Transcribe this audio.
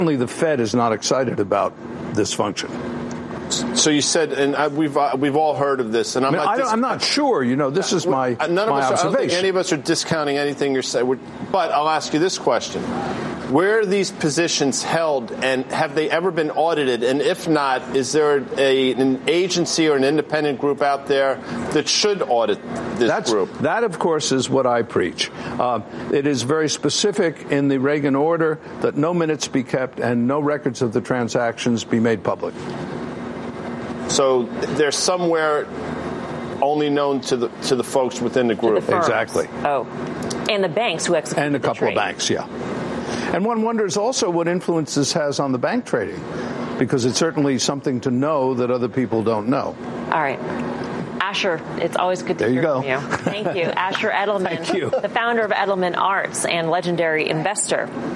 The Fed is not excited about this function. So you said, and we've all heard of this, and I'm not sure. This is my observation. I don't think any of us are discounting anything you're saying. But I'll ask you this question: where are these positions held, and have they ever been audited? And if not, is there an agency or an independent group out there that should audit this group? That, of course, is what I preach. It is very specific in the Reagan order that no minutes be kept and no records of the transactions be made public. So they're somewhere only known to the folks within the group. Exactly. Oh, and the banks who execute and a couple of banks, yeah. And one wonders also what influence this has on the bank trading, because it's certainly something to know that other people don't know. All right. Asher, it's always good to hear from you. Thank you. Asher Edelman, Thank you. The founder of Edelman Arts and legendary investor.